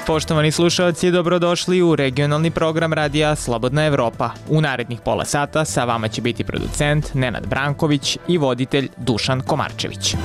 Poštovani slušalci, dobrodošli u regionalni program radija Slobodna Evropa. U narednih pola sata sa vama će biti producent Nenad Branković i voditelj Dušan Komarčević.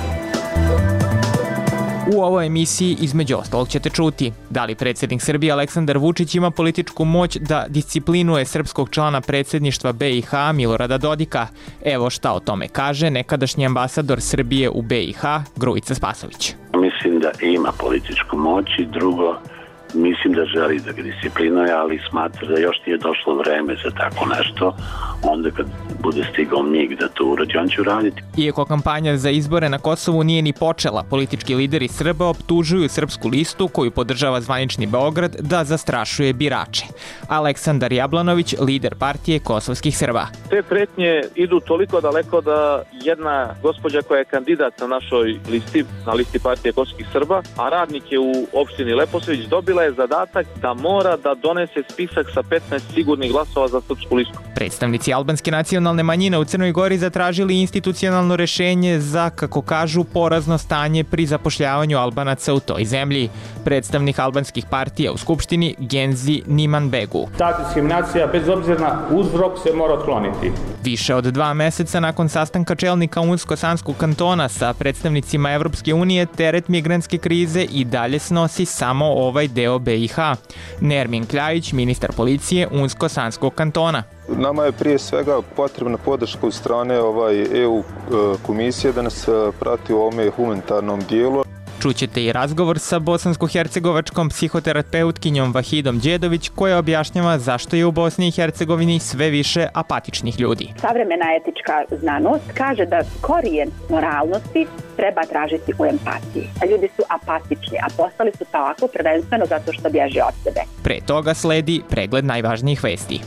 U ovoj emisiji između ostalog ćete čuti da li predsjednik Srbije Aleksandar Vučić ima političku moć da disciplinuje srpskog člana predsjedništva BiH Milorada Dodika. Evo šta o tome kaže nekadašnji ambasador Srbije u BiH Grujica Spasović. Mislim da ima političku moć i drugo, mislim da želi da ga disciplinuje, ali smatra da još nije došlo vreme za tako nešto. Onda kad bude stigao mig da to uradi, on će uraditi. Iako kampanja za izbore na Kosovu nije ni počela, politički lideri Srba optužuju Srpsku listu, koju podržava zvanični Beograd, da zastrašuje birače. Aleksandar Jablanović, lider partije kosovskih Srba. Te pretnje idu toliko daleko da jedna gospođa koja je kandidat na našoj listi, na listi partije kosovskih Srba, a radnik je u opštini Leposavić, dobila je zadatak da mora da donese spisak sa 15 sigurnih glasova za Srpsku listu. Predstavnici albanske nacionalne manjine u Crnoj Gori zatražili institucionalno rešenje za, kako kažu, porazno stanje pri zapošljavanju Albanaca u toj zemlji. Predstavnik albanskih partija u Skupštini Genzi Nimanbegu. Ta diskriminacija, bez obzira na uzrok, se mora otkloniti. Više od 2 meseca nakon sastanka čelnika Unsko-Sanskog kantona sa predstavnicima Evropske unije, teret migrantske krize i dalje snosi samo ovaj deo BiH. Nermin Kljajić, ministar policije Unsko-Sanskog kantona. Nama je prije svega potrebna podrška od strane EU komisije da nas prati u ovome humanitarnom dijelu. Čućete i razgovor sa bosansko-hercegovačkom psihoterapeutkinjom Vahidom Đedović, koja objašnjava zašto je u Bosni i Hercegovini sve više apatičnih ljudi. Savremena etička znanost kaže da korijen moralnosti treba tražiti u empatiji. A ljudi su apatični, a postali su tako prvenstveno zato što bježe od sebe. Pre toga sledi pregled najvažnijih vesti.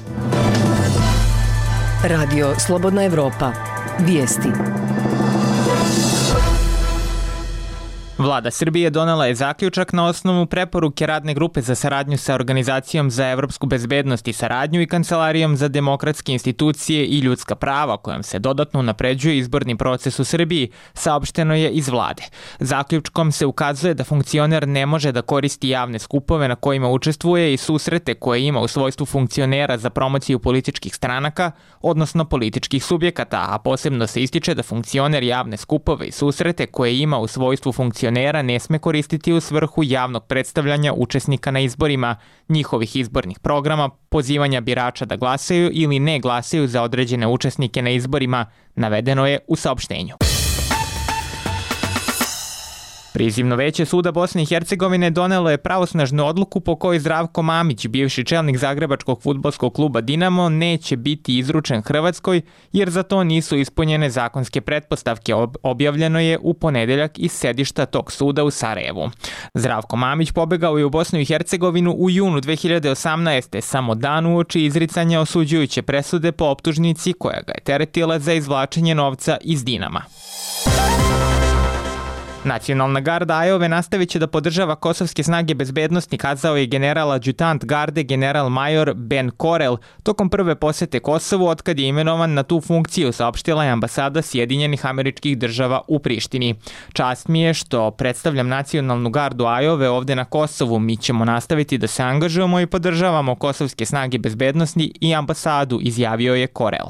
Radio Slobodna Evropa. Vijesti. Vlada Srbije donela je zaključak na osnovu preporuke Radne grupe za saradnju sa Organizacijom za evropsku bezbednost i saradnju i Kancelarijom za demokratske institucije i ljudska prava, kojom se dodatno unapređuje izborni proces u Srbiji, saopšteno je iz vlade. Zaključkom se ukazuje da funkcioner ne može da koristi javne skupove na kojima učestvuje i susrete koje ima u svojstvu funkcionera za promociju političkih stranaka, odnosno političkih subjekata, a posebno se ističe da funkcioner javne skupove i susrete koje ima u svojstvu funkcionera ne sme koristiti u svrhu javnog predstavljanja učesnika na izborima, njihovih izbornih programa, pozivanja birača da glasaju ili ne glasaju za određene učesnike na izborima, navedeno je u saopštenju. Prizivno veće suda Bosne i Hercegovine donelo je pravosnažnu odluku po kojoj Zdravko Mamić, bivši čelnik zagrebačkog fudbalskog kluba Dinamo, neće biti izručen Hrvatskoj jer za to nisu ispunjene zakonske pretpostavke, objavljeno je u ponedeljak iz sedišta tog suda u Sarajevu. Zdravko Mamić pobegao je u Bosnu i Hercegovinu u junu 2018. samo dan uoči izricanja osuđujuće presude po optužnici koja ga je teretila za izvlačenje novca iz Dinama. Nacionalna garda Ajove nastavit će da podržava kosovske snage bezbednosti, kazao je general adjutant garde general major Ben Korel tokom prve posete Kosovu otkad je imenovan na tu funkciju, saopštila je ambasada Sjedinjenih Američkih Država u Prištini. Čast mi je što predstavljam Nacionalnu gardu Ajove ovde na Kosovu. Mi ćemo nastaviti da se angažujemo i podržavamo kosovske snage bezbednosti i ambasadu, izjavio je Korel.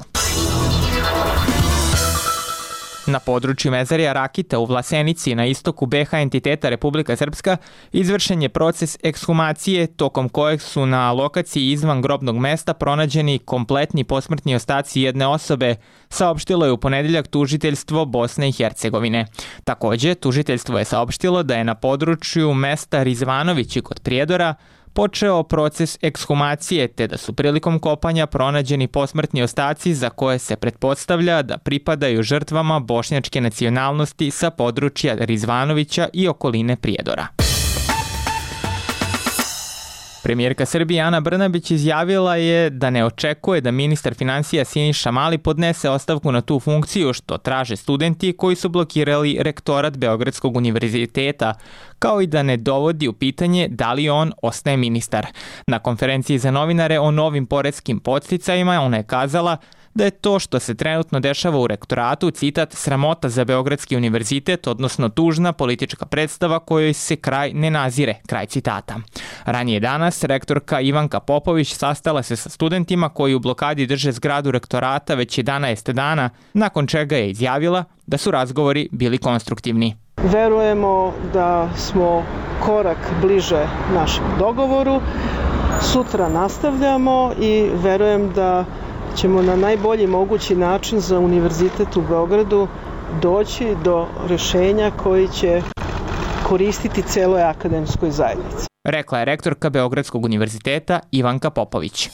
Na području Mezarija Rakita u Vlasenici na istoku BiH entiteta Republika Srpska izvršen je proces ekshumacije tokom kojeg su na lokaciji izvan grobnog mesta pronađeni kompletni posmrtni ostaci jedne osobe, saopštilo je u ponedeljak tužiteljstvo Bosne i Hercegovine. Također, tužiteljstvo je saopštilo da je na području mesta Rizvanovići kod Prijedora počeo proces ekshumacije, te da su prilikom kopanja pronađeni posmrtni ostaci za koje se pretpostavlja da pripadaju žrtvama bošnjačke nacionalnosti sa područja Rizvanovića i okoline Prijedora. Premijerka Srbije Ana Brnabić izjavila je da ne očekuje da ministar finansija Siniša Mali podnese ostavku na tu funkciju, što traže studenti koji su blokirali rektorat Beogradskog univerziteta, kao i da ne dovodi u pitanje da li on ostaje ministar. Na konferenciji za novinare o novim poreskim podsticajima ona je kazala da je to što se trenutno dešava u rektoratu, citat, sramota za Beogradski univerzitet, odnosno tužna politička predstava kojoj se kraj ne nazire, kraj citata. Ranije danas rektorka Ivanka Popović sastala se sa studentima koji u blokadi drže zgradu rektorata već 11 dana, nakon čega je izjavila da su razgovori bili konstruktivni. Verujemo da smo korak bliže našem dogovoru. Sutra nastavljamo i verujem da ćemo na najbolji mogući način za Univerzitet u Beogradu doći do rešenja koji će koristiti celoj akademskoj zajednici. Rekla je rektorka Beogradskog univerziteta Ivanka Popović.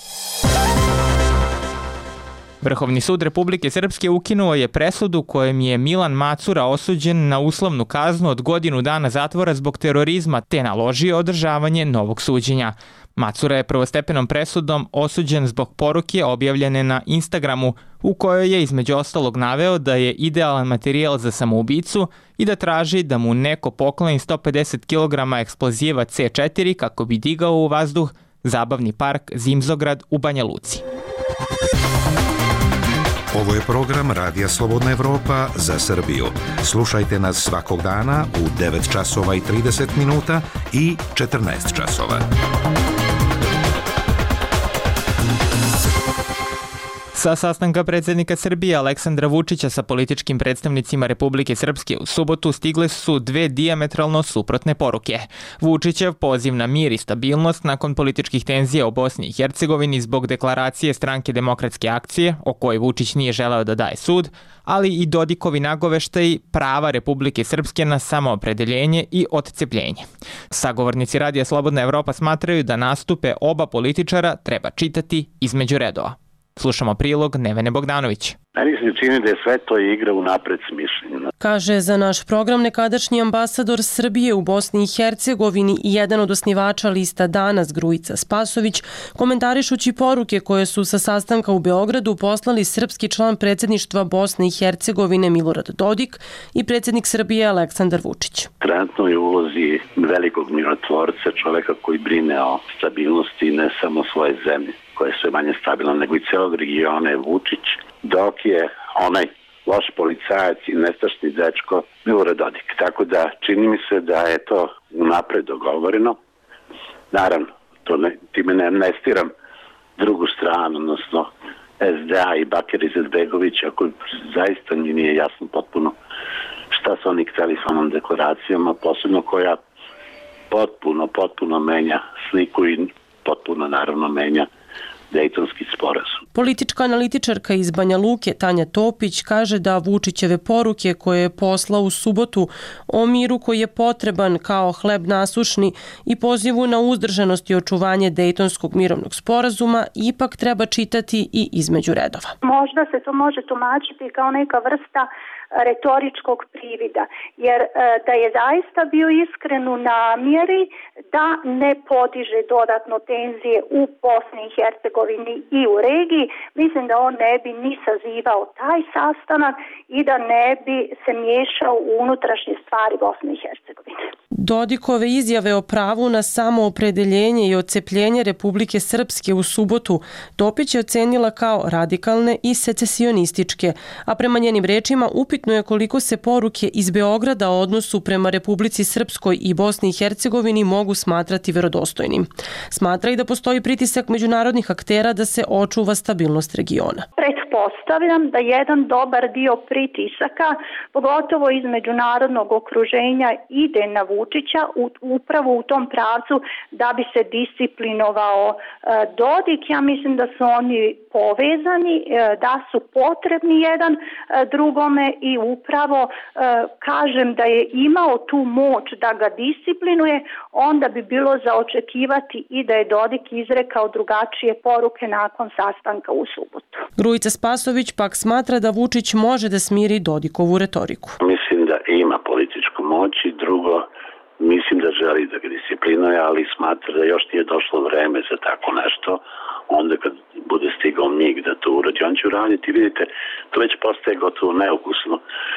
Vrhovni sud Republike Srpske ukinuo je presudu kojom je Milan Macura osuđen na uslovnu kaznu od godinu dana zatvora zbog terorizma te naložio održavanje novog suđenja. Macura je prvostepenom presudom osuđen zbog poruke objavljene na Instagramu u kojoj je između ostalog naveo da je idealan materijal za samoubicu i da traži da mu neko pokloni 150 kg eksploziva C4 kako bi digao u vazduh zabavni park Zimzograd u Banja Luci. Ovo je program Radija Slobodna Evropa za Srbiju. Slušajte nas svakog dana u 9 časova i 30 minuta i 14 časova. Sa sastanka predsjednika Srbije Aleksandra Vučića sa političkim predstavnicima Republike Srpske u subotu stigle su dve dijametralno suprotne poruke. Vučićev poziv na mir i stabilnost nakon političkih tenzija u Bosni i Hercegovini zbog deklaracije Stranke demokratske akcije, o kojoj Vučić nije želeo da daje sud, ali i Dodikovi nagoveštaj prava Republike Srpske na samoopredeljenje i odcepljenje. Sagovornici Radija Slobodna Evropa smatraju da nastupe oba političara treba čitati između redova. Slušamo prilog Nevene Bogdanović. Meni se čini da je sve to igra unapred smišljena. Kaže za naš program nekadašnji ambasador Srbije u Bosni i Hercegovini i jedan od osnivača lista Danas Grujica Spasović, komentarišući poruke koje su sa sastanka u Beogradu poslali srpski član predsjedništva Bosne i Hercegovine Milorad Dodik i predsjednik Srbije Aleksandar Vučić. Trenutno je u ulozi velikog mirotvorca, čoveka koji brine o stabilnosti ne samo svoje zemlje, koja je sve manje stabilna, nego i celog regiona je Vučić, dok je onaj loš policajac i nestašni dečko Milorad Dodik. Tako da čini mi se da je to unapred dogovoreno. Naravno, time ne amnestiram drugu stranu, odnosno SDA i Bakir Izetbegović, ako zaista mi nije jasno potpuno šta su oni hteli s onom deklaracijom, a posebno koja potpuno menja sliku i potpuno naravno menja Dejtonski sporazum. Politička analitičarka iz Banja Luke Tanja Topić kaže da Vučićeve poruke koje je poslao u subotu o miru koji je potreban kao hleb nasušni i pozivu na uzdržanost i očuvanje Dejtonskog mirovnog sporazuma ipak treba čitati i između redova. Možda se to može tumačiti kao neka vrsta retoričkog privida, jer da je zaista bio iskren u namjeri da ne podiže dodatno tenzije u Bosni i Hercegovini i u regiji, mislim da on ne bi ni sazivao taj sastanak i da ne bi se miješao u unutrašnje stvari Bosne i Hercegovine. Dodikove izjave o pravu na samoopredeljenje i odcepljenje Republike Srpske u subotu Topić je ocenila kao radikalne i secesionističke, a prema njenim rečima upitno je koliko se poruke iz Beograda o odnosu prema Republici Srpskoj i Bosni i Hercegovini mogu smatrati verodostojnim. Smatra i da postoji pritisak međunarodnih aktera da se očuva stabilnost regiona. Pretpostavljam da jedan dobar dio pritisaka, pogotovo iz međunarodnog okruženja, ide na Vučića upravo u tom pravcu da bi se disciplinovao Dodik. Ja mislim da su oni povezani, da su potrebni jedan drugome i upravo kažem da je imao tu moć da ga disciplinuje, onda bi bilo za očekivati i da je Dodik izrekao drugačije poruke nakon sastanka u subotu. Grujica Spasović pak smatra da Vučić može da smiri Dodikovu retoriku. Mislim da ima političku moć i drugo, mislim da želi da ga disciplinuje, ali smatra da još nije došlo vreme za tako nešto. Onda kad bude stigao mig da to uradi, on će uraditi. Vidite, to već postaje gotovo neukusno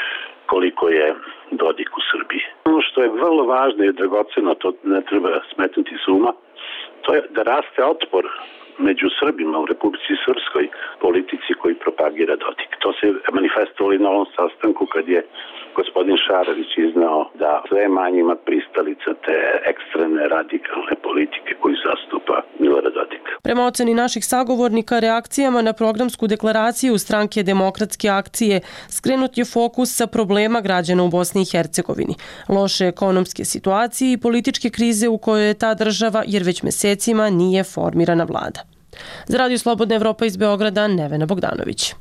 koliko je Dodik u Srbiji. Ono što je vrlo važno i dragoceno, to ne treba smetnuti s uma, to je da raste otpor među Srbima u Republici Srpskoj politici koji propagira Dodik. To se manifestovalo na ovom sastanku kad je gospodin Šarović iznao da sve manje ima pristalica te ekstremne radikalne politike koju zastupa Milorad Dodik. Prema oceni naših sagovornika, reakcijama na programsku deklaraciju Stranke demokratske akcije skrenut je fokus sa problema građana u Bosni i Hercegovini, loše ekonomske situacije i političke krize u kojoj je ta država jer već mesecima nije formirana vlada. Za Radio Slobodna Evropa iz Beograda, Nevena Bogdanović.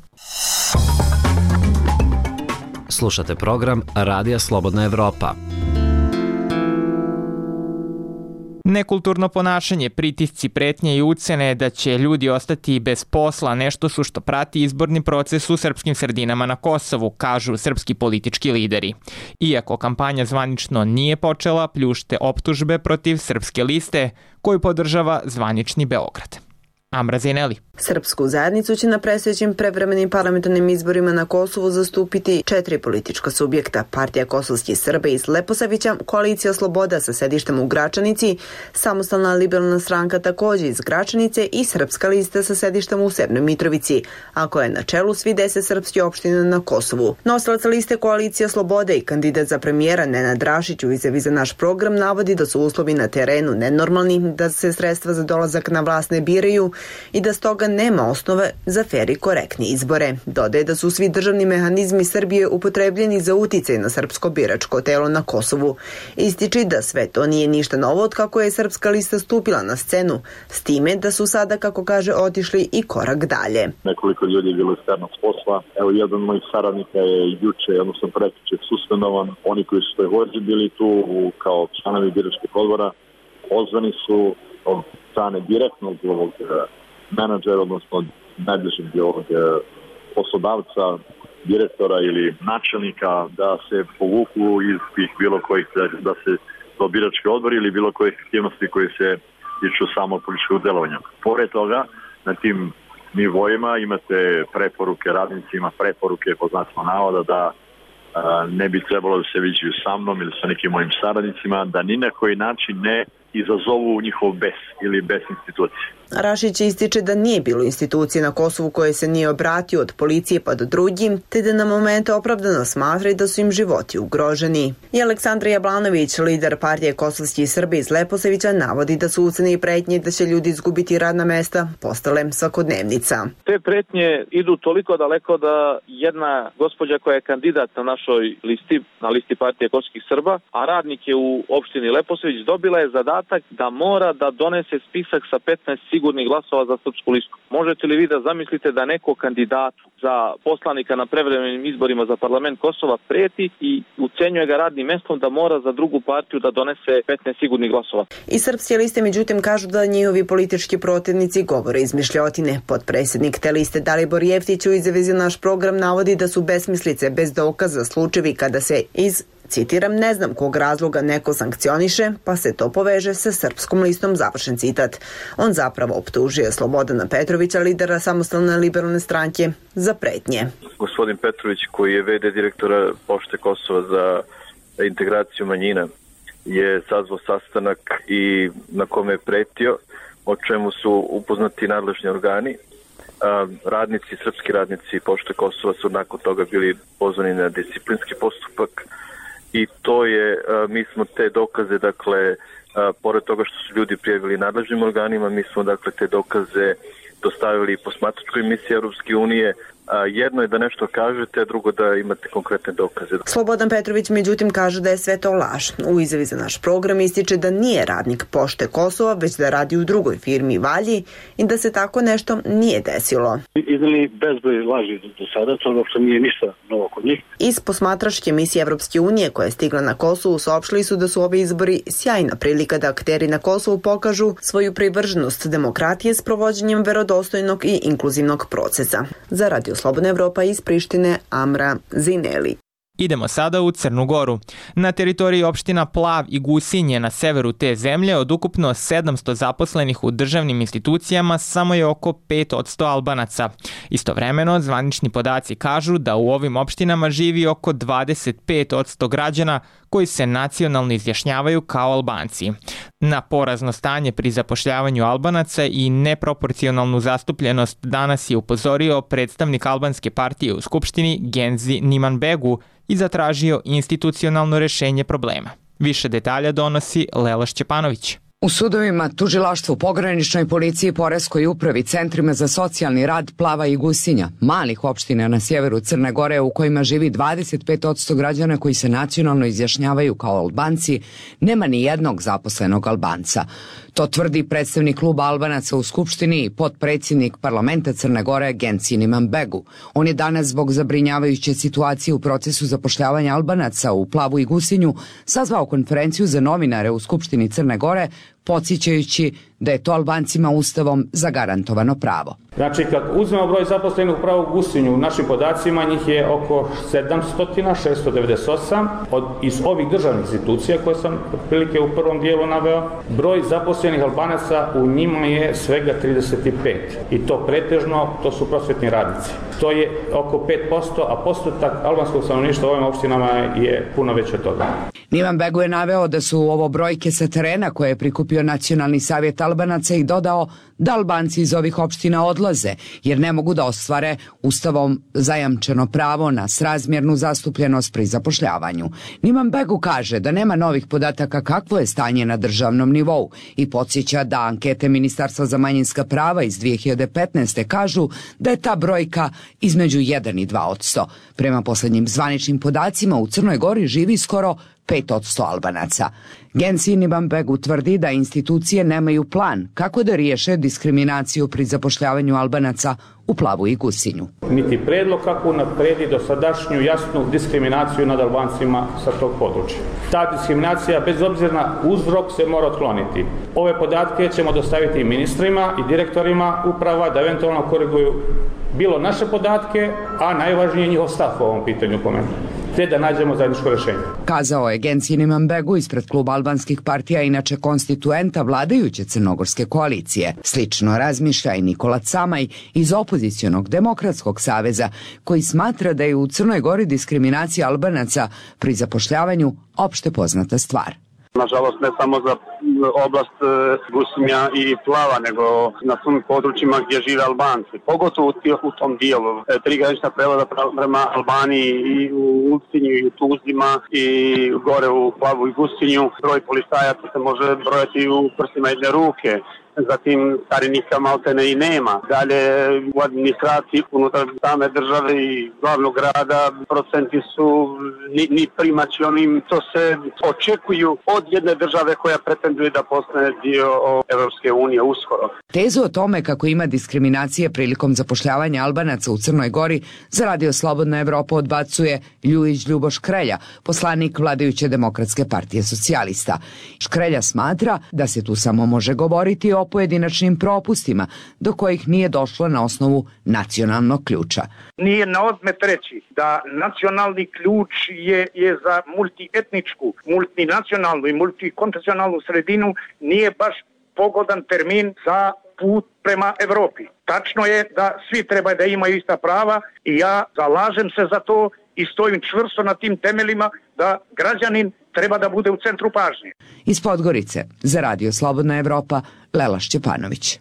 Slušate program Radija Slobodna Evropa. Nekulturno ponašanje, pritisci, pretnje i ucene da će ljudi ostati bez posla nešto su što prati izborni proces u srpskim sredinama na Kosovu, kažu srpski politički lideri. Iako kampanja zvanično nije počela, pljušte optužbe protiv Srpske liste koju podržava zvanični Beograd. Amra Zineli. Srpsku zajednicu će na predstojećim prevremenim parlamentarnim izborima na Kosovu zastupiti 4 politička subjekta. Partija kosovskih Srba iz Leposavića, Koalicija Sloboda sa sedištem u Gračanici, Samostalna liberalna stranka također iz Gračanice i Srpska lista sa sedištem u Severnoj Mitrovici, a koja je na čelu svi 10 srpskih opština na Kosovu. Nosilac liste Koalicija Slobode i kandidat za premijera Nenad Rašić u izjavi za naš program navodi da su uslovi na terenu nenormalni, da se sredstva za dolazak na vlast ne biraju i da stoga nema osnove za fer i korektni izbore. Dodaje da su svi državni mehanizmi Srbije upotrebljeni za uticaj na srpsko biračko telo na Kosovu. Ističi da sve to nije ništa novo od kako je Srpska lista stupila na scenu, s time da su sada, kako kaže, otišli i korak dalje. Nekoliko ljudi je bilo isterno s posla. Evo, jedan od mojih saradnika je juče, odnosno prekjuče suspendovan. Oni koji su također bili tu kao članovi biračkog odbora, pozvani su od strane direktnog ovog menadžera, odnosno najbližeg ovog poslodavca, direktora ili načelnika da se povuku iz tih bilo kojih, da se do biračke odbori ili bilo kojih aktivnosti koje se tiču samo političkog delovanja. Pored toga, na tim nivoima imate preporuke radnicima, preporuke po znacima navoda da ne bi trebalo da se viđaju sa mnom ili sa nekim mojim saradnicima, da ni na koji način ne izazovu njihov bes ili bes institucije. Rašić ističe da nije bilo institucije na Kosovu koje se nije obratio od policije pa do drugim, te da na momente opravdano smatraju da su im životi ugroženi. I Aleksandar Jablanović, lider partije kosovskih Srba iz Leposavića, navodi da su ucene i pretnje da će ljudi izgubiti radna mesta postale svakodnevnica. Te pretnje idu toliko daleko da jedna gospođa koja je kandidat na našoj listi, na listi partije kosovskih Srba, a radnik je u opštini Leposavić, dobila je zadatak da mora da donese spisak sa 15 sigurnih glasova za srpsku listu. Možete li vi da zamislite da neko kandidatu za poslanika na prevremenim izborima za parlament Kosova prijeti i ucenjuje ga radnim mestom da mora za drugu partiju da donese 15 sigurnih glasova? I srpske liste međutim kažu da njihovi politički protivnici govore izmišljotine. Potpredsjednik te liste Dalibor Jeftić u izjavi za naš program navodi da su besmislice bez dokaza slučajevi kada se iz, citiram, ne znam kog razloga neko sankcioniše, pa se to poveže sa Srpskom listom, završen citat. On zapravo optužuje Slobodana Petrovića, lidera Samostalne liberalne stranke, za pretnje. Gospodin Petrović, koji je VD direktora Pošte Kosova za integraciju manjina, je sazvao sastanak i na kome je pretio, o čemu su upoznati nadležni organi. Radnici, srpski radnici Pošte Kosova su nakon toga bili pozvani na disciplinski postupak. I to je, mi smo te dokaze, dakle, pored toga što su ljudi prijavili nadležnim organima, mi smo, dakle, te dokaze dostavili posmatračkoj misiji Europske unije. Jedno je da nešto kažete, drugo da imate konkretne dokaze. Slobodan Petrović međutim kaže da je sve to laž. U izjavi za naš program ističe da nije radnik Pošte Kosova, već da radi u drugoj firmi Valji i da se tako nešto nije desilo. Izneli bezbroj laži do sada, to uopšte nije ništa novo kod njih. Iz posmatračke misije Evropske unije koja je stigla na Kosovu saopštili su da su ovi izbori sjajna prilika da akteri na Kosovu pokažu svoju privrženost demokratije s provođenjem verodostojnog i inkluzivnog procesa. Za Radio Slobodna Evropa iz Prištine, Amra Zineli. Idemo sada u Crnu Goru. Na teritoriji opština Plav i Gusinje na severu te zemlje od ukupno 700 zaposlenih u državnim institucijama samo je oko 5% Albanaca. Istovremeno, zvanični podaci kažu da u ovim opštinama živi oko 25% građana koji se nacionalno izjašnjavaju kao Albanci. Na porazno stanje pri zapošljavanju Albanaca i neproporcionalnu zastupljenost danas je upozorio predstavnik albanske partije u Skupštini Genzi Nimanbegu i zatražio institucionalno rešenje problema. Više detalja donosi Lela Šćepanović. U sudovima, tužilaštvu, pograničnoj policiji, poreskoj upravi, centrima za socijalni rad Plava i Gusinja, malih opština na sjeveru Crne Gore u kojima živi 25% građana koji se nacionalno izjašnjavaju kao Albanci, nema ni jednog zaposlenog Albanca. To tvrdi predstavnik kluba Albanaca u Skupštini i potpredsjednik parlamenta Crne Gore Genci Nimanbegu. On je danas zbog zabrinjavajuće situacije u procesu zapošljavanja Albanaca u Plavu i Gusinju sazvao konferenciju za novinare u Skupštini Crne Gore, podsjećajući da je to Albancima ustavom zagarantovano pravo. Znači, kad uzmemo broj zaposlenih u Plavu i Gusinju, u našim podacima njih je oko 700, 698. Iz ovih državnih institucija koje sam otprilike u prvom dijelu naveo, broj zaposlenih Albanaca u njima je svega 35. I to pretežno, to su prosvetni radnici. To je oko 5%, a postotak albanskog stanovništva u ovim opštinama je puno veće od toga. Nimanbegu je naveo da su ovo brojke sa terena koje je prikupio Nacionalni savjet Albanaca i dodao da Albanci iz ovih opština odlaze jer ne mogu da ostvare ustavom zajamčeno pravo na srazmjernu zastupljenost pri zapošljavanju. Nimanbegu kaže da nema novih podataka kakvo je stanje na državnom nivou i podsjeća da ankete Ministarstva za manjinska prava iz 2015. kažu da je ta brojka između 1 i 2%. Prema posljednjim zvaničnim podacima u Crnoj Gori živi skoro 5% Albanaca. Genci Nimanbegu tvrdi da institucije nemaju plan kako da riješe diskriminaciju pri zapošljavanju Albanaca u Plavu i Gusinju. Niti predlog kako unapredi dosadašnju jasnu diskriminaciju nad Albancima sa tog područja. Ta diskriminacija, bez obzira na uzrok, se mora otkloniti. Ove podatke ćemo dostaviti i ministrima i direktorima uprava da eventualno koriguju bilo naše podatke, a najvažnije njihov stav po ovom pitanju po meni, te da nađemo zajedničko rješenje. Kazao je Genci Nimanbegu ispred kluba albanskih partija, inače konstituenta vladajuće crnogorske koalicije. Slično razmišlja i Nikola Camaj iz opozicionog Demokratskog saveza, koji smatra da je u Crnoj Gori diskriminacija Albanaca pri zapošljavanju opšte poznata stvar. Nažalost, ne samo za oblast Gusinja i Plava, nego na svim područjima gdje žive Albanci. Pogotovo u tom dijelu. 3 granična prelaza prema Albaniji i u Ulcinju i u Tuzlima i gore u Plavu i Gusinju. Broj policajaca se može brojati u prstima jedne ruke. Zatim carinika maltene i nema. Dalje u administraciji unutar same države i glavnog grada procenti su ni primaći onim što se očekuju od jedne države koja pretenduje da postane dio Evropske unije uskoro. Tezu o tome kako ima diskriminacije prilikom zapošljavanja Albanaca u Crnoj Gori za Radio Slobodna Evropa odbacuje Ljubo Škrelja, poslanik vladajuće Demokratske partije socijalista. Škrelja smatra da se tu samo može govoriti o pojedinačnim propustima do kojih nije došlo na osnovu nacionalnog ključa. Nije na odmet reći da nacionalni ključ je za multietničku, multinacionalnu i multikonfesionalnu sredinu nije baš pogodan termin za put prema Evropi. Tačno je da svi treba da imaju ista prava i ja zalažem se za to i stojim čvrsto na tim temeljima da građanin treba da bude u centru pažnje. Iz Podgorice za Radio Slobodna Evropa, Lela Šćepanović.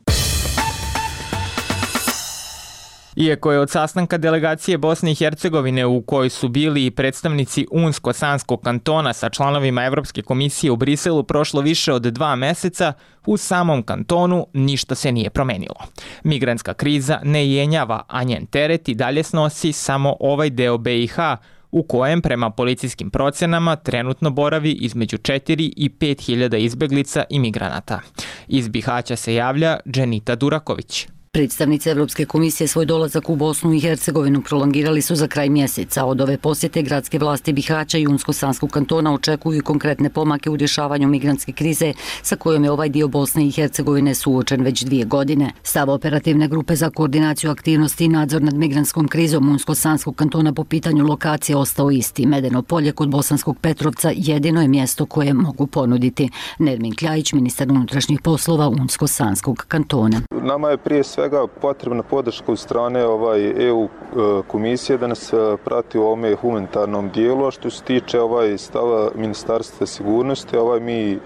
Iako je od sastanka delegacije Bosne i Hercegovine u kojoj su bili i predstavnici Unsko-Sanskog kantona sa članovima Evropske komisije u Briselu prošlo više od 2 meseca, u samom kantonu ništa se nije promenilo. Migrantska kriza ne jenjava, a njen teret i dalje snosi samo ovaj deo BiH, u kojem prema policijskim procenama trenutno boravi između 4 i 5 hiljada izbeglica i migranata. Iz Bihaća se javlja Dženita Duraković. Predstavnici Evropske komisije svoj dolazak u Bosnu i Hercegovinu prolongirali su za kraj mjeseca. Od ove posjete gradske vlasti Bihaća i Unsko-Sanskog kantona očekuju i konkretne pomake u rješavanju migrantske krize sa kojom je ovaj dio Bosne i Hercegovine suočen već 2 godine. Stav operativne grupe za koordinaciju aktivnosti i nadzor nad migrantskom krizom Unsko-Sanskog kantona po pitanju lokacije ostao isti. Medeno polje kod Bosanskog Petrovca jedino je mjesto koje mogu ponuditi. Nermin Kljajić, ministar unutrašnjih poslova Unsko-Sanskog kantona. Nama je prije svega potrebna podrška od strane EU komisije da nas prati u ovome humanitarnom dijelu, a što se tiče stava Ministarstva sigurnosti, mi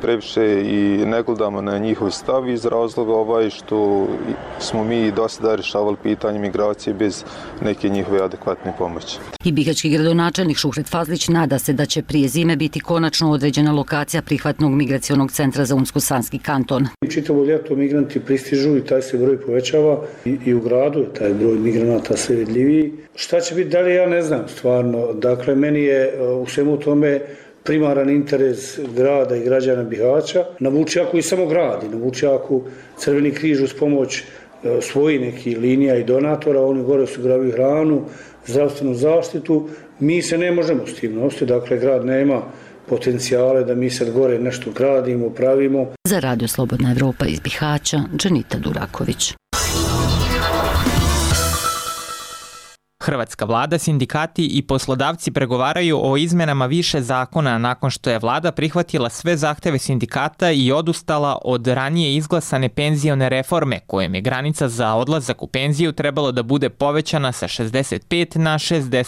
previše i ne gledamo na njihov stav iz razloga što smo mi do sada rješavali pitanje migracije bez neke njihove adekvatne pomoći. I bihaćki gradonačelnik Šuhret Fazlić nada se da će prije zime biti konačno određena lokacija prihvatnog migracionog centra za Unsko-Sanski kanton. Čitavo ljeto migranti pristižu i taj se broj povećava i u gradu je taj broj migranata sve vidljiviji. Šta će biti dalje, ja ne znam stvarno. Dakle, meni je u svemu tome primaran interes grada i građana Bihaća. Na Vučjaku i samo gradi. Na Vučjaku Crveni križ uz pomoć svojih nekih linija i donatora, oni gore osiguravaju hranu, zdravstvenu zaštitu. Mi se ne možemo s tim nositi, dakle grad nema potencijale da mi sad gore nešto gradimo, pravimo. Za Radio Slobodna Evropa iz Bihaća, Dženita Duraković. Hrvatska vlada, sindikati i poslodavci pregovaraju o izmenama više zakona nakon što je vlada prihvatila sve zahteve sindikata i odustala od ranije izglasane penzione reforme, kojem je granica za odlazak u penziju trebalo da bude povećana sa 65 na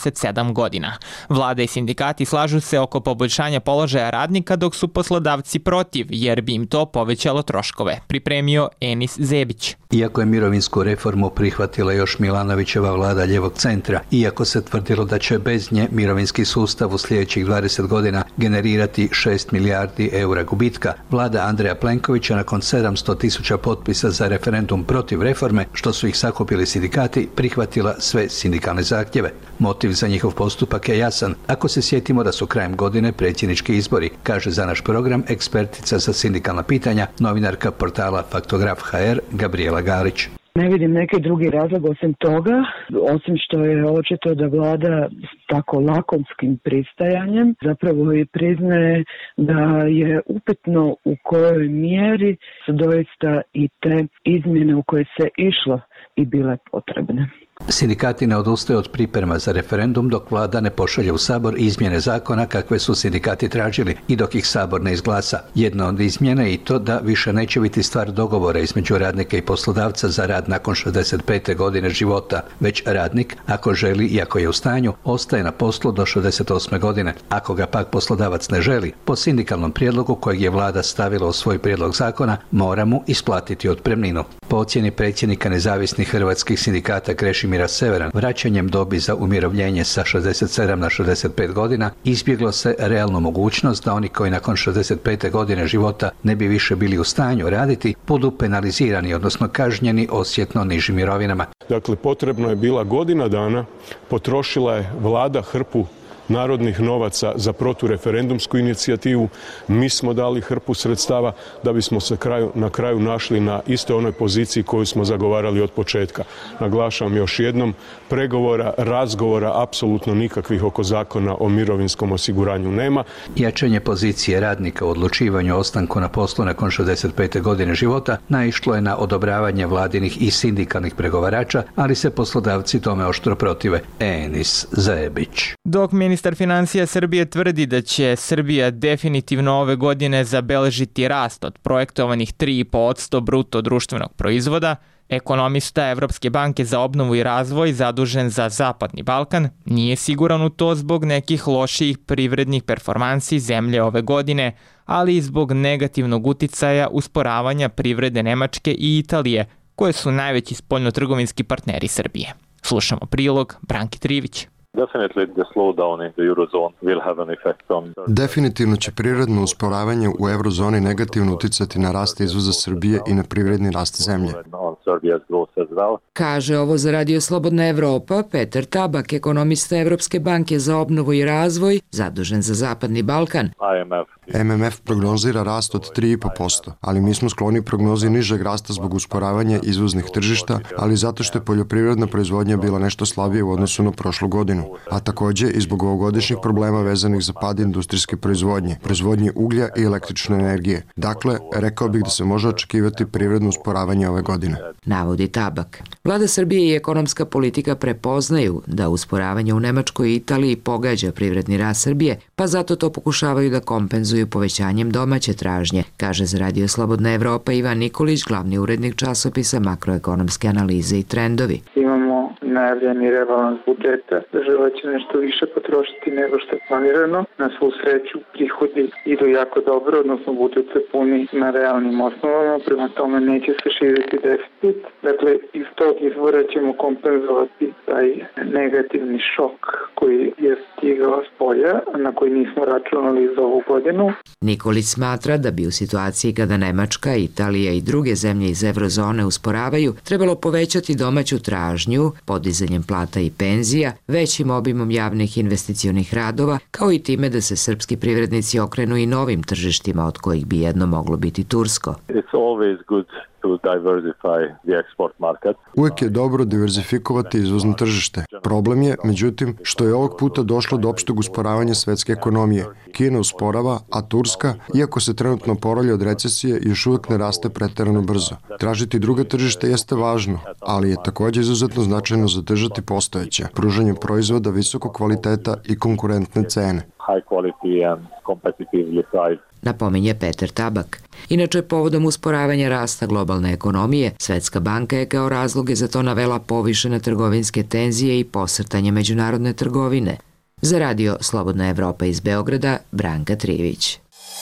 67 godina. Vlada i sindikati slažu se oko poboljšanja položaja radnika, dok su poslodavci protiv, jer bi im to povećalo troškove. Pripremio Enis Zebić. Iako je mirovinsku reformu prihvatila još Milanovićeva vlada ljevog centra, iako se tvrdilo da će bez nje mirovinski sustav u sljedećih 20 godina generirati 6 milijardi eura gubitka, vlada Andreja Plenkovića nakon 700.000 potpisa za referendum protiv reforme, što su ih sakupili sindikati, prihvatila sve sindikalne zahtjeve. Motiv za njihov postupak je jasan. Ako se sjetimo da su krajem godine predsjednički izbori, kaže za naš program ekspertica za sindikalna pitanja, novinarka portala Faktograf HR Gabriela Galić. Ne vidim neki drugi razlog osim toga, osim što je očito da vlada s tako lakonskim pristajanjem zapravo i priznaje da je upitno u kojoj mjeri su doista i te izmjene u koje se išlo i bile potrebne. Sindikati ne odustaju od priprema za referendum dok vlada ne pošalje u Sabor izmjene zakona kakve su sindikati tražili i dok ih Sabor ne izglasa. Jedna od izmjena je i to da više neće biti stvar dogovora između radnika i poslodavca za rad nakon 65. godine života, već radnik, ako želi i ako je u stanju, ostaje na poslu do 68. godine. Ako ga pak poslodavac ne želi, po sindikalnom prijedlogu kojeg je vlada stavila u svoj prijedlog zakona, mora mu isplatiti otpremninu. Po ocjeni predsjednika nezavisnih hrvatskih sindikata Krešimira Severan, vraćanjem dobi za umirovljenje sa 67 na 65 godina izbjeglo se realnu mogućnost da oni koji nakon 65. godine života ne bi više bili u stanju raditi budu penalizirani, odnosno kažnjeni osjetno nižim mirovinama. Dakle, potrebno je bila godina dana, potrošila je vlada hrpu narodnih novaca za protureferendumsku inicijativu. Mi smo dali hrpu sredstava da bismo se na kraju našli na istoj onoj poziciji koju smo zagovarali od početka. Naglašavam još jednom, pregovora, razgovora, apsolutno nikakvih oko zakona o mirovinskom osiguranju nema. Jačanje pozicije radnika u odlučivanju o ostanku na poslu nakon 65. godine života naišlo je na odobravanje vladinih i sindikalnih pregovarača, ali se poslodavci tome oštro protive. Enis Zebić. Dok ministar financija Srbije tvrdi da će Srbija definitivno ove godine zabeležiti rast od projektovanih 3,5% bruto društvenog proizvoda, ekonomista Evropske banke za obnovu i razvoj zadužen za Zapadni Balkan nije siguran u to zbog nekih lošijih privrednih performansi zemlje ove godine, ali i zbog negativnog uticaja usporavanja privrede Nemačke i Italije, koje su najveći spoljnotrgovinski partneri Srbije. Slušamo prilog Branki Trivić. Definitivno će prirodno usporavanje u eurozoni negativno uticati na rast izvoza Srbije i na privredni rast zemlje. Kaže ovo za Radio Slobodna Evropa Petar Tabak, ekonomista Evropske banke za obnovu i razvoj, zadužen za Zapadni Balkan. MMF prognozira rast od 3,5%, ali mi smo skloni prognozi nižeg rasta zbog usporavanja izvoznih tržišta, ali zato što je poljoprivredna proizvodnja bila nešto slabije u odnosu na prošlu godinu, a takođe i zbog ovogodišnjih problema vezanih za pad industrijske proizvodnje uglja i električne energije. Dakle, rekao bih da se može očekivati privredno usporavanje ove godine. Navodi Tabak. Vlada Srbije i ekonomska politika prepoznaju da usporavanje u Nemačkoj i Italiji pogađa privredni rast Srbije, pa zato to pokušavaju da kompenzuju povećanjem domaće tražnje, kaže za Radio Slobodna Evropa Ivan Nikolić, glavni urednik časopisa Makroekonomske analize i trendovi. Imamo najavljeni rebalans budžeta. Država će nešto više potrošiti nego što je planirano. Na svu sreću prihodi idu jako dobro, odnosno budžet se puni na realnim osnovama, prema tome neće se širiti deficit. Dakle, iz tog izvora ćemo kompenzovati taj negativni šok koji je stigao s polja, na koji nismo računali za ovu godinu. Nikolić smatra da bi u situaciji kada Nemačka, Italija i druge zemlje iz eurozone usporavaju, trebalo povećati domaću tražnju, podizanjem plata i penzija, većim obimom javnih investicionih radova, kao i time da se srpski privrednici okrenu i novim tržištima, od kojih bi jedno moglo biti tursko. Uvijek je dobro diverzifikovati izvozno tržište. Problem je, međutim, što je ovog puta došlo do opšteg usporavanja svetske ekonomije. Kina usporava, a Turska, iako se trenutno oporavlja od recesije, još uvijek ne raste preterano brzo. Tražiti druga tržišta jeste važno, ali je također izuzetno značajno zadržati postojeća, pružanje proizvoda visokog kvaliteta i konkurentne cene. Napominje Peter Tabak. Inače, povodom usporavanja rasta globalne ekonomije, Svetska banka je kao razloge za to navela povišene trgovinske tenzije i posrtanje međunarodne trgovine. Za radio Slobodna Evropa iz Beograda, Branka Trivić.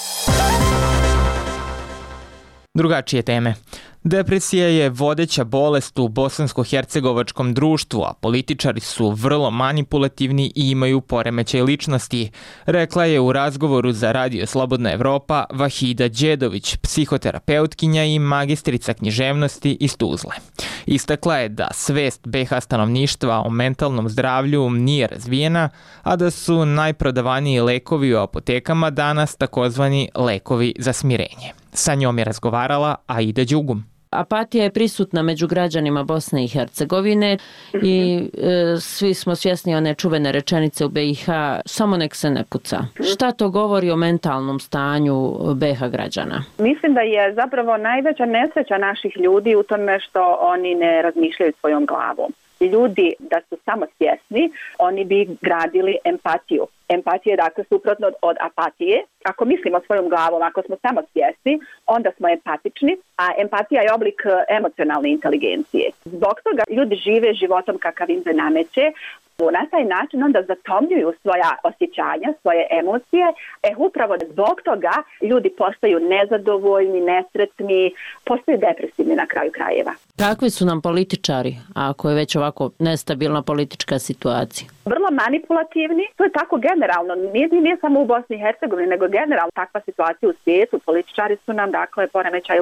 Drugačije teme. Depresija je vodeća bolest u bosansko-hercegovačkom društvu, a političari su vrlo manipulativni i imaju poremećaj ličnosti, rekla je u razgovoru za radio Slobodna Evropa Vahida Đedović, psihoterapeutkinja i magistrica književnosti iz Tuzle. Istakla je da svest BiH stanovništva o mentalnom zdravlju nije razvijena, a da su najprodavaniji lekovi u apotekama danas takozvani lekovi za smirenje. Sa njom je razgovarala Aida Đugum. Apatija je prisutna među građanima Bosne i Hercegovine i svi smo svjesni one čuvene rečenice u BiH, samo nek se ne puca. Šta to govori o mentalnom stanju BiH građana? Mislim da je zapravo najveća nesreća naših ljudi u tome što oni ne razmišljaju svojom glavom. Ljudi da su samo svjesni, oni bi gradili empatiju. Empatija je dakle suprotno od apatije. Ako mislimo svojom glavom, ako smo samo svjesni, onda smo empatični, a empatija je oblik emocionalne inteligencije. Zbog toga ljudi žive životom kakav im se nameće. Na taj način onda zatomljuju svoja osjećanja, svoje emocije. Upravo zbog toga ljudi postaju nezadovoljni, nesretni, postaju depresivni na kraju krajeva. Kakvi su nam političari, ako je već ovako nestabilna politička situacija? Vrlo manipulativni, to je tako generalno, nije samo u Bosni i Hercegovini, nego generalno takva situacija u svijetu. Političari su nam, dakle, poremećaj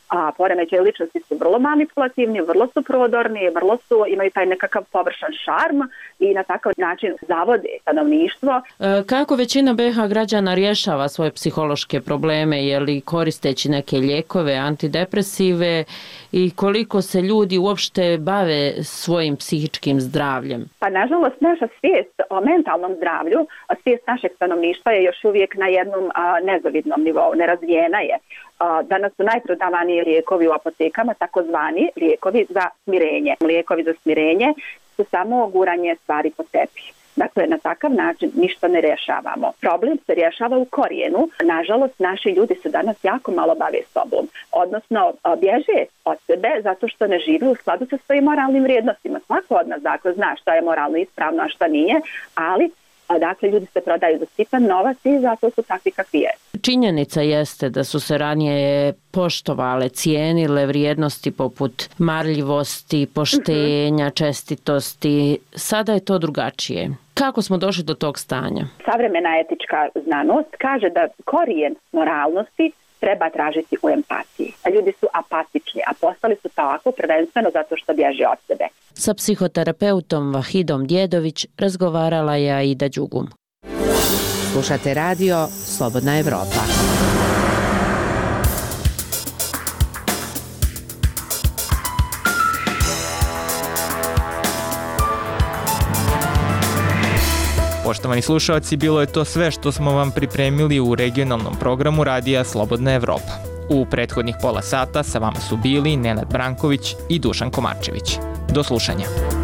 ličnosti su vrlo manipulativni, vrlo su prodorni, imaju taj nekakav površan šarm i na takav način zavode stanovništvo. Kako većina BiH građana rješava svoje psihološke probleme, je li koristeći neke lijekove, antidepresive i koliko se ljudi uopšte bave svojim psihičkim zdravljem? Pa nažalost naša svijest o mentalnom zdravlju, svijest našeg stanovništva je još uvijek na jednom nezavidnom nivou, nerazvijena je. Danas su najprodavaniji lijekovi u apotekama, takozvani lijekovi za smirenje. Lijekovi za smirenje su samo guranje stvari po tepih. Dakle, na takav način ništa ne rješavamo. Problem se rješava u korijenu. Nažalost, naši ljudi se danas jako malo bave sobom. Odnosno, bježe od sebe zato što ne žive u skladu sa svojim moralnim vrijednostima. Svako od nas, dakle, zna šta je moralno ispravno, a šta nije, ali dakle, ljudi se prodaju za sitan novac i zato su takvi kakvi je. Činjenica jeste da su se ranije poštovale, cijenile vrijednosti poput marljivosti, poštenja, čestitosti. Sada je to drugačije. Kako smo došli do tog stanja? Savremena etička znanost kaže da korijen moralnosti treba tražiti u empatiji. A ljudi su apatični, a postali su tako prvenstveno zato što bježe od sebe. Sa psihoterapeutom Vahidom Djedović razgovarala je Aida Đugum. Slušate radio Slobodna Evropa. Poštovani slušalci, bilo je to sve što smo vam pripremili u regionalnom programu radija Slobodna Evropa. U prethodnih pola sata sa vama su bili Nenad Branković i Dušan Komarčević. Do slušanja.